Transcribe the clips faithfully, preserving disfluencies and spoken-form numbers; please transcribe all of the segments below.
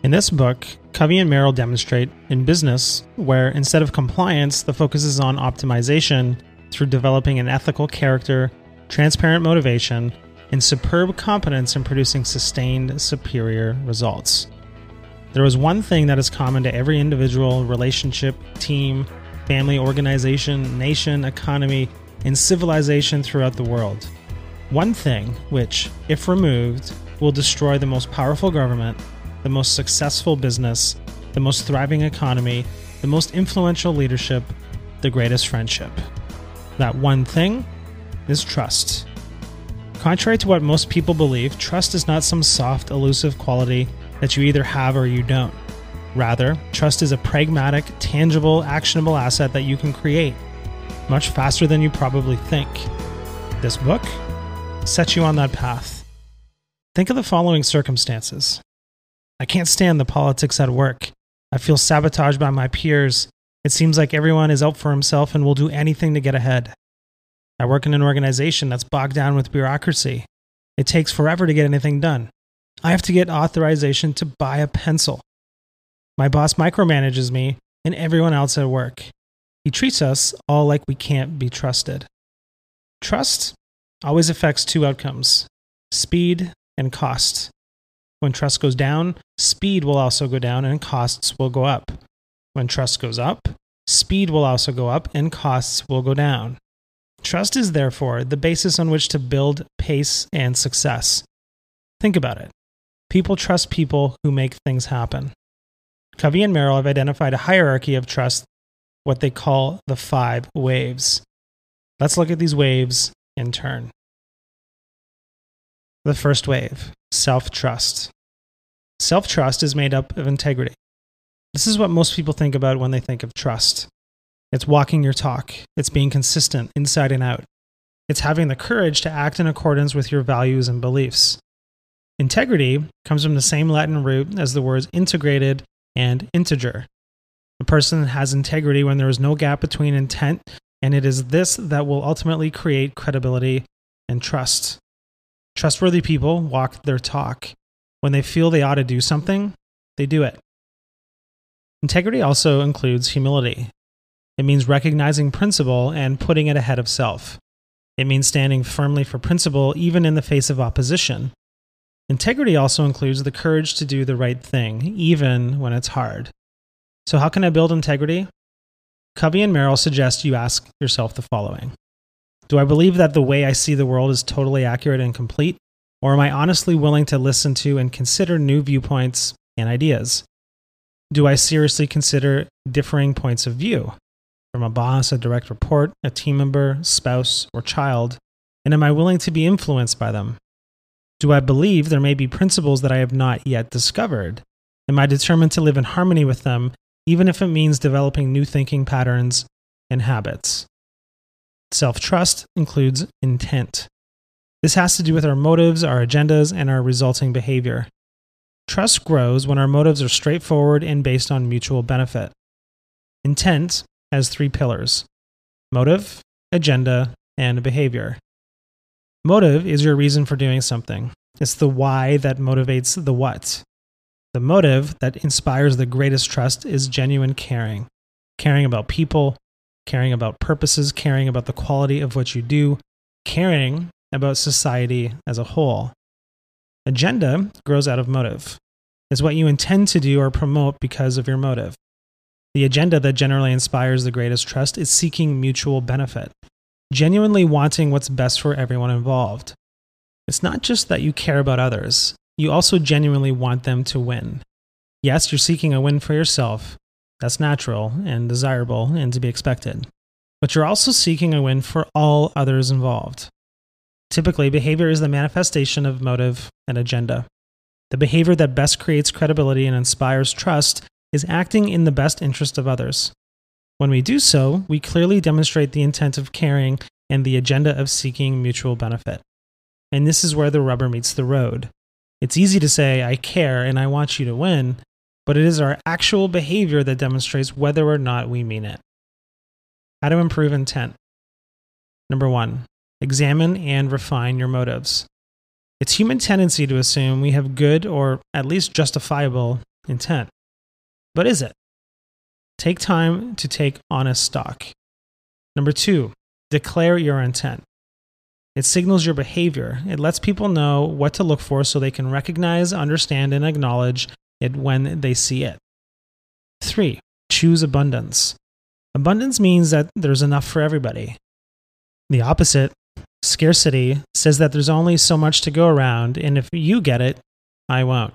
In this book, Covey and Merrill demonstrate in business where instead of compliance, the focus is on optimization through developing an ethical character, transparent motivation, and superb competence in producing sustained, superior results. There is one thing that is common to every individual, relationship, team, family, organization, nation, economy, and civilization throughout the world. One thing which, if removed, will destroy the most powerful government, the most successful business, the most thriving economy, the most influential leadership, the greatest friendship. That one thing is trust. Contrary to what most people believe, trust is not some soft, elusive quality that you either have or you don't. Rather, trust is a pragmatic, tangible, actionable asset that you can create much faster than you probably think. This book sets you on that path. Think of the following circumstances. I can't stand the politics at work. I feel sabotaged by my peers. It seems like everyone is out for himself and will do anything to get ahead. I work in an organization that's bogged down with bureaucracy. It takes forever to get anything done. I have to get authorization to buy a pencil. My boss micromanages me and everyone else at work. He treats us all like we can't be trusted. Trust always affects two outcomes: speed and cost. When trust goes down, speed will also go down and costs will go up. When trust goes up, speed will also go up and costs will go down. Trust is therefore the basis on which to build pace and success. Think about it. People trust people who make things happen. Covey and Merrill have identified a hierarchy of trust, what they call the five waves. Let's look at these waves in turn. The first wave, self-trust. Self-trust is made up of integrity. This is what most people think about when they think of trust. It's walking your talk. It's being consistent inside and out. It's having the courage to act in accordance with your values and beliefs. Integrity comes from the same Latin root as the words integrated and integer. A person has integrity when there is no gap between intent, and it is this that will ultimately create credibility and trust. Trustworthy people walk their talk. When they feel they ought to do something, they do it. Integrity also includes humility. It means recognizing principle and putting it ahead of self. It means standing firmly for principle even in the face of opposition. Integrity also includes the courage to do the right thing, even when it's hard. So how can I build integrity? Covey and Merrill suggest you ask yourself the following. Do I believe that the way I see the world is totally accurate and complete? Or am I honestly willing to listen to and consider new viewpoints and ideas? Do I seriously consider differing points of view from a boss, a direct report, a team member, spouse, or child? And am I willing to be influenced by them? Do I believe there may be principles that I have not yet discovered? Am I determined to live in harmony with them, even if it means developing new thinking patterns and habits? Self-trust includes intent. This has to do with our motives, our agendas, and our resulting behavior. Trust grows when our motives are straightforward and based on mutual benefit. Intent has three pillars: motive, agenda, and behavior. Motive is your reason for doing something. It's the why that motivates the what. The motive that inspires the greatest trust is genuine caring. Caring about people, caring about purposes, caring about the quality of what you do, caring about society as a whole. Agenda grows out of motive. It's what you intend to do or promote because of your motive. The agenda that generally inspires the greatest trust is seeking mutual benefit, genuinely wanting what's best for everyone involved. It's not just that you care about others, you also genuinely want them to win. Yes, you're seeking a win for yourself. That's natural and desirable and to be expected. But you're also seeking a win for all others involved. Typically, behavior is the manifestation of motive and agenda. The behavior that best creates credibility and inspires trust is acting in the best interest of others. When we do so, we clearly demonstrate the intent of caring and the agenda of seeking mutual benefit. And this is where the rubber meets the road. It's easy to say, I care and I want you to win, but it is our actual behavior that demonstrates whether or not we mean it. How to improve intent. Number one, examine and refine your motives. It's human tendency to assume we have good or at least justifiable intent. But is it? Take time to take honest stock. Number two, declare your intent. It signals your behavior. It lets people know what to look for so they can recognize, understand, and acknowledge it when they see it. Three, choose abundance. Abundance means that there's enough for everybody. The opposite, scarcity, says that there's only so much to go around, and if you get it, I won't.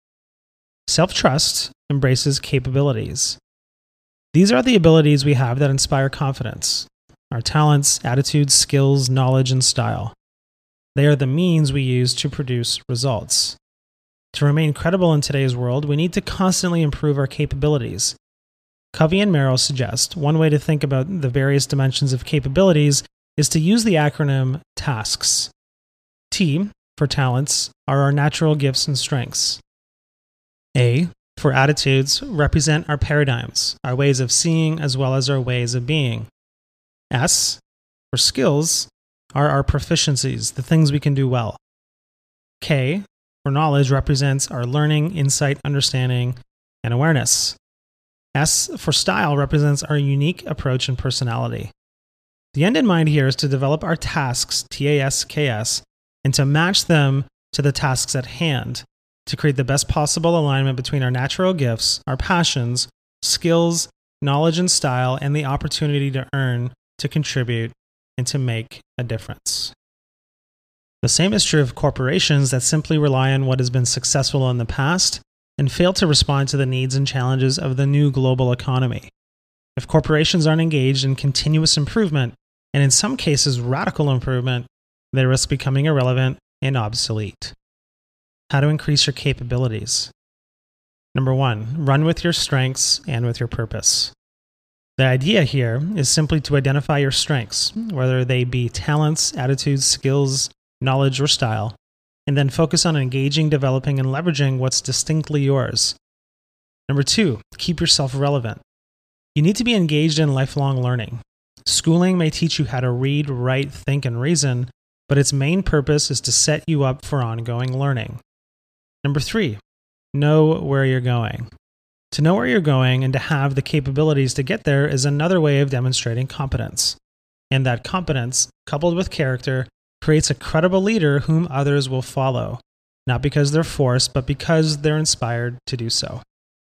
Self-trust embraces capabilities. These are the abilities we have that inspire confidence. Our talents, attitudes, skills, knowledge, and style. They are the means we use to produce results. To remain credible in today's world, we need to constantly improve our capabilities. Covey and Merrill suggest one way to think about the various dimensions of capabilities is to use the acronym TASKS. T, for talents, are our natural gifts and strengths. A, for attitudes, represent our paradigms, our ways of seeing as well as our ways of being. S, for skills, are our proficiencies, the things we can do well. K, for knowledge, represents our learning, insight, understanding, and awareness. S, for style, represents our unique approach and personality. The end in mind here is to develop our tasks, T A S K S, and to match them to the tasks at hand, to create the best possible alignment between our natural gifts, our passions, skills, knowledge, and style, and the opportunity to earn, to contribute, and to make a difference. The same is true of corporations that simply rely on what has been successful in the past and fail to respond to the needs and challenges of the new global economy. If corporations aren't engaged in continuous improvement, and in some cases radical improvement, they risk becoming irrelevant and obsolete. How to increase your capabilities. Number one, run with your strengths and with your purpose. The idea here is simply to identify your strengths, whether they be talents, attitudes, skills, knowledge, or style, and then focus on engaging, developing, and leveraging what's distinctly yours. Number two, keep yourself relevant. You need to be engaged in lifelong learning. Schooling may teach you how to read, write, think, and reason, but its main purpose is to set you up for ongoing learning. Number three, know where you're going. To know where you're going and to have the capabilities to get there is another way of demonstrating competence. And that competence, coupled with character, creates a credible leader whom others will follow, not because they're forced, but because they're inspired to do so.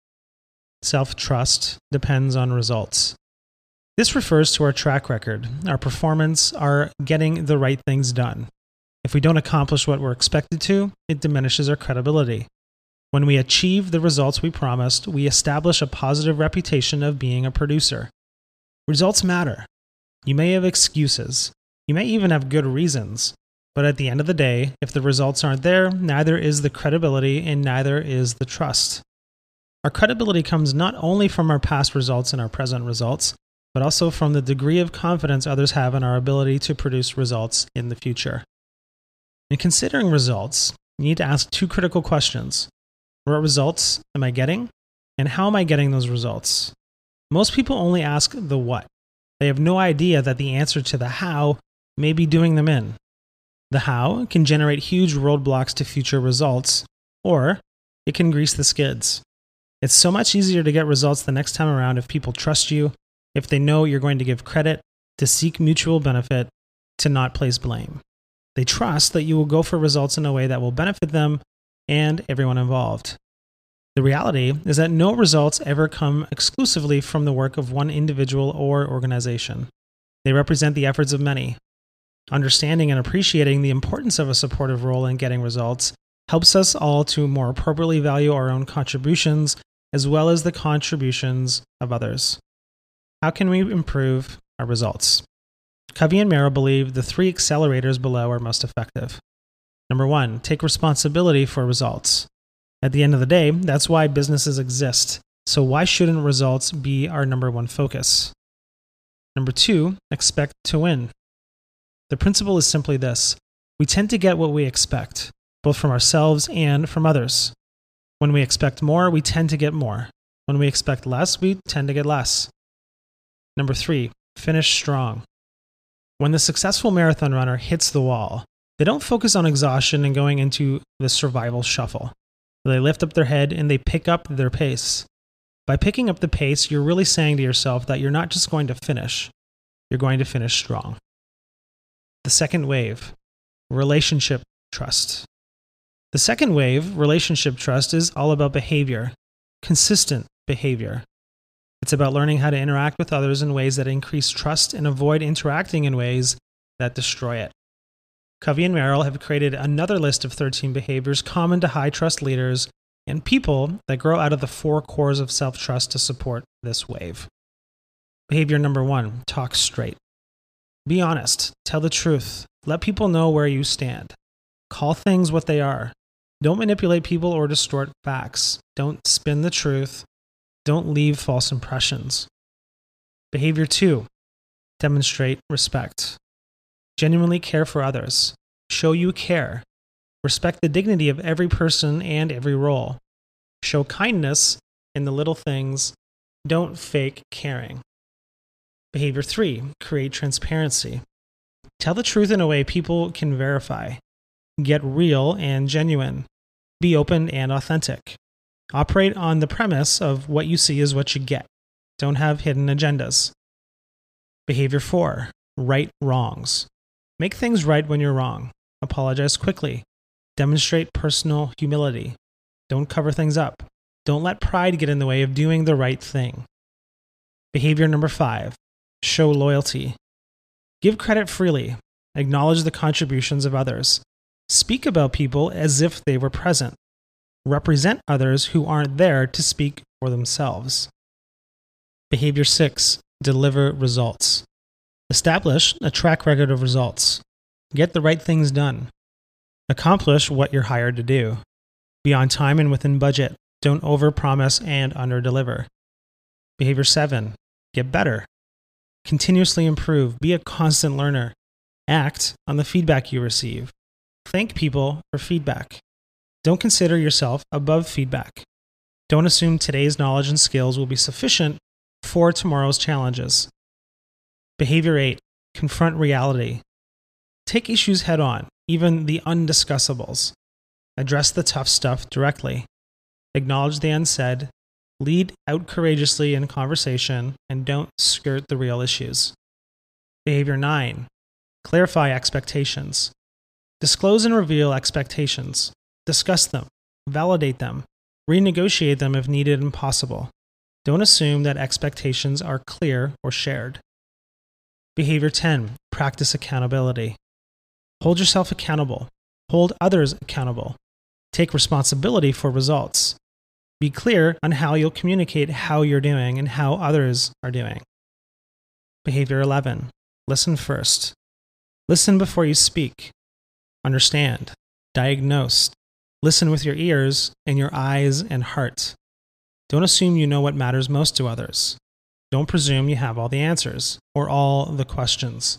Self-trust depends on results. This refers to our track record, our performance, our getting the right things done. If we don't accomplish what we're expected to, it diminishes our credibility. When we achieve the results we promised, we establish a positive reputation of being a producer. Results matter. You may have excuses. You may even have good reasons. But at the end of the day, if the results aren't there, neither is the credibility and neither is the trust. Our credibility comes not only from our past results and our present results, but also from the degree of confidence others have in our ability to produce results in the future. In considering results, you need to ask two critical questions. What results am I getting? And how am I getting those results? Most people only ask the what. They have no idea that the answer to the how may be doing them in. The how can generate huge roadblocks to future results, or it can grease the skids. It's so much easier to get results the next time around if people trust you, if they know you're going to give credit, to seek mutual benefit, to not place blame. They trust that you will go for results in a way that will benefit them and everyone involved. The reality is that no results ever come exclusively from the work of one individual or organization. They represent the efforts of many. Understanding and appreciating the importance of a supportive role in getting results helps us all to more appropriately value our own contributions as well as the contributions of others. How can we improve our results? Covey and Merrill believe the three accelerators below are most effective. Number one, take responsibility for results. At the end of the day, that's why businesses exist. So why shouldn't results be our number one focus? Number two, expect to win. The principle is simply this. We tend to get what we expect, both from ourselves and from others. When we expect more, we tend to get more. When we expect less, we tend to get less. Number three, finish strong. When the successful marathon runner hits the wall, they don't focus on exhaustion and going into the survival shuffle. They lift up their head and they pick up their pace. By picking up the pace, you're really saying to yourself that you're not just going to finish, you're going to finish strong. The second wave, relationship trust. The second wave, relationship trust, is all about behavior, consistent behavior. It's about learning how to interact with others in ways that increase trust and avoid interacting in ways that destroy it. Covey and Merrill have created another list of thirteen behaviors common to high trust leaders and people that grow out of the four cores of self-trust to support this wave. Behavior number one, talk straight. Be honest. Tell the truth. Let people know where you stand. Call things what they are. Don't manipulate people or distort facts. Don't spin the truth. Don't leave false impressions. Behavior two, demonstrate respect. Genuinely care for others. Show you care. Respect the dignity of every person and every role. Show kindness in the little things. Don't fake caring. Behavior three, create transparency. Tell the truth in a way people can verify. Get real and genuine. Be open and authentic. Operate on the premise of what you see is what you get. Don't have hidden agendas. Behavior four, right wrongs. Make things right when you're wrong. Apologize quickly. Demonstrate personal humility. Don't cover things up. Don't let pride get in the way of doing the right thing. Behavior number five, show loyalty. Give credit freely. Acknowledge the contributions of others. Speak about people as if they were present. Represent others who aren't there to speak for themselves. Behavior six, deliver results. Establish a track record of results. Get the right things done. Accomplish what you're hired to do. Be on time and within budget. Don't overpromise and underdeliver. Behavior seven, get better. Continuously improve. Be a constant learner. Act on the feedback you receive. Thank people for feedback. Don't consider yourself above feedback. Don't assume today's knowledge and skills will be sufficient for tomorrow's challenges. Behavior eight, confront reality. Take issues head on, even the undiscussables. Address the tough stuff directly. Acknowledge the unsaid. Lead out courageously in conversation, and don't skirt the real issues. Behavior nine, clarify expectations. Disclose and reveal expectations. Discuss them. Validate them. Renegotiate them if needed and possible. Don't assume that expectations are clear or shared. Behavior ten, practice accountability. Hold yourself accountable. Hold others accountable. Take responsibility for results. Be clear on how you'll communicate how you're doing and how others are doing. Behavior eleven, listen first. Listen before you speak. Understand. Diagnose. Listen with your ears and your eyes and heart. Don't assume you know what matters most to others. Don't presume you have all the answers or all the questions.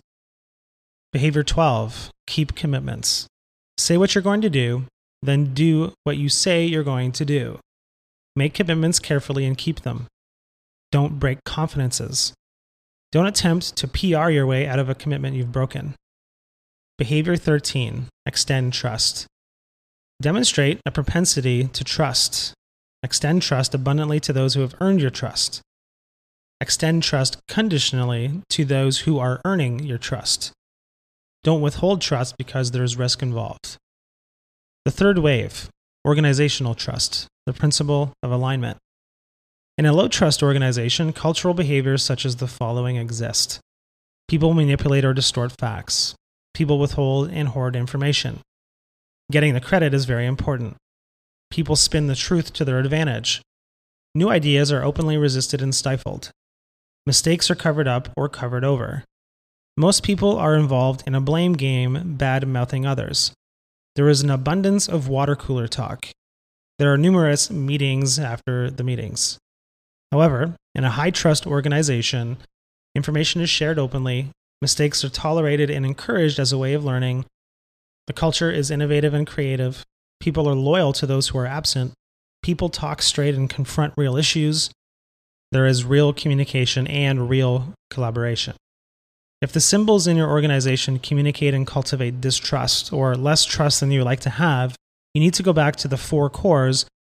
Behavior twelve, keep commitments. Say what you're going to do, then do what you say you're going to do. Make commitments carefully and keep them. Don't break confidences. Don't attempt to P R your way out of a commitment you've broken. Behavior thirteen, extend trust. Demonstrate a propensity to trust. Extend trust abundantly to those who have earned your trust. Extend trust conditionally to those who are earning your trust. Don't withhold trust because there's risk involved. The third wave, organizational trust, the principle of alignment. In a low-trust organization, cultural behaviors such as the following exist. People manipulate or distort facts. People withhold and hoard information. Getting the credit is very important. People spin the truth to their advantage. New ideas are openly resisted and stifled. Mistakes are covered up or covered over. Most people are involved in a blame game, bad-mouthing others. There is an abundance of water cooler talk. There are numerous meetings after the meetings. However, in a high-trust organization, information is shared openly, mistakes are tolerated and encouraged as a way of learning, the culture is innovative and creative, people are loyal to those who are absent, people talk straight and confront real issues, there is real communication and real collaboration. If the symbols in your organization communicate and cultivate distrust or less trust than you would like to have, you need to go back to the four cores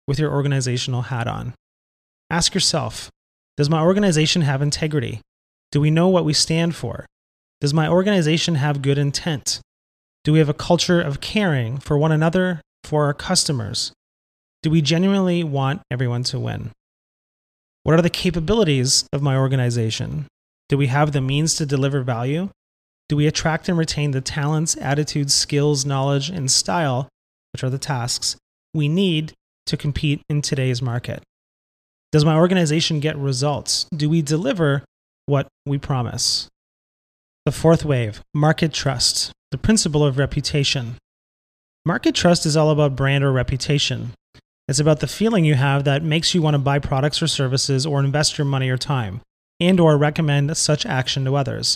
with your organizational hat on. Ask yourself, does my organization have integrity? Do we know what we stand for? Does my organization have good intent? Do we have a culture of caring for one another, for our customers? Do we genuinely want everyone to win? What are the capabilities of my organization? Do we have the means to deliver value? Do we attract and retain the talents, attitudes, skills, knowledge, and style, which are the tasks, we need to compete in today's market? Does my organization get results? Do we deliver what we promise? The fourth wave, market trust, the principle of reputation. Market trust is all about brand or reputation. It's about the feeling you have that makes you want to buy products or services or invest your money or time, and or recommend such action to others.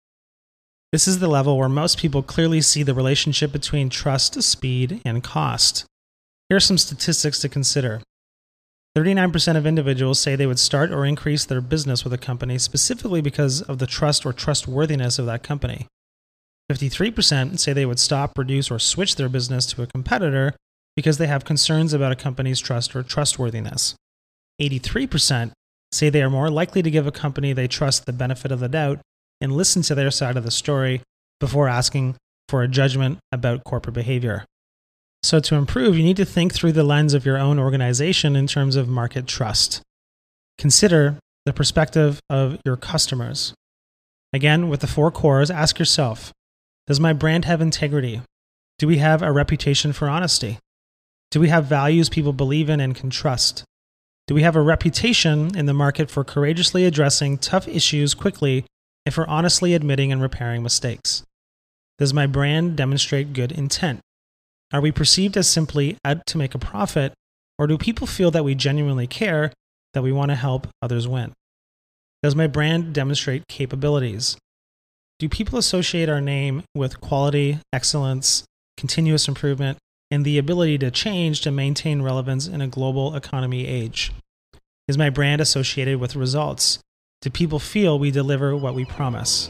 This is the level where most people clearly see the relationship between trust, speed, and cost. Here are some statistics to consider. thirty-nine percent of individuals say they would start or increase their business with a company specifically because of the trust or trustworthiness of that company. fifty-three percent say they would stop, reduce, or switch their business to a competitor because they have concerns about a company's trust or trustworthiness. eighty-three percent say they are more likely to give a company they trust the benefit of the doubt and listen to their side of the story before asking for a judgment about corporate behavior. So to improve, you need to think through the lens of your own organization in terms of market trust. Consider the perspective of your customers. Again, with the four cores, ask yourself, does my brand have integrity? Do we have a reputation for honesty? Do we have values people believe in and can trust? Do we have a reputation in the market for courageously addressing tough issues quickly and for honestly admitting and repairing mistakes? Does my brand demonstrate good intent? Are we perceived as simply out to make a profit, or do people feel that we genuinely care, that we want to help others win? Does my brand demonstrate capabilities? Do people associate our name with quality, excellence, continuous improvement, and the ability to change to maintain relevance in a global economy age? Is my brand associated with results? Do people feel we deliver what we promise?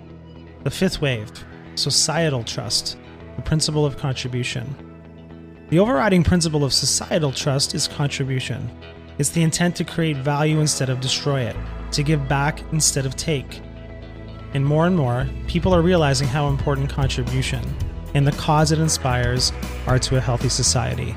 The fifth wave, societal trust, the principle of contribution. The overriding principle of societal trust is contribution. It's the intent to create value instead of destroy it, to give back instead of take. And more and more, people are realizing how important contribution and the cause it inspires are to a healthy society.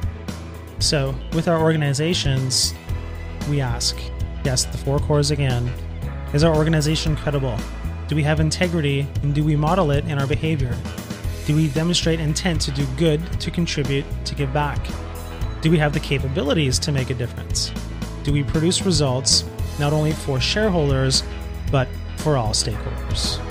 So, with our organizations, we ask, yes, the four cores again, is our organization credible? Do we have integrity, and do we model it in our behavior? Do we demonstrate intent to do good, to contribute, to give back? Do we have the capabilities to make a difference? Do we produce results not only for shareholders, but for all stakeholders?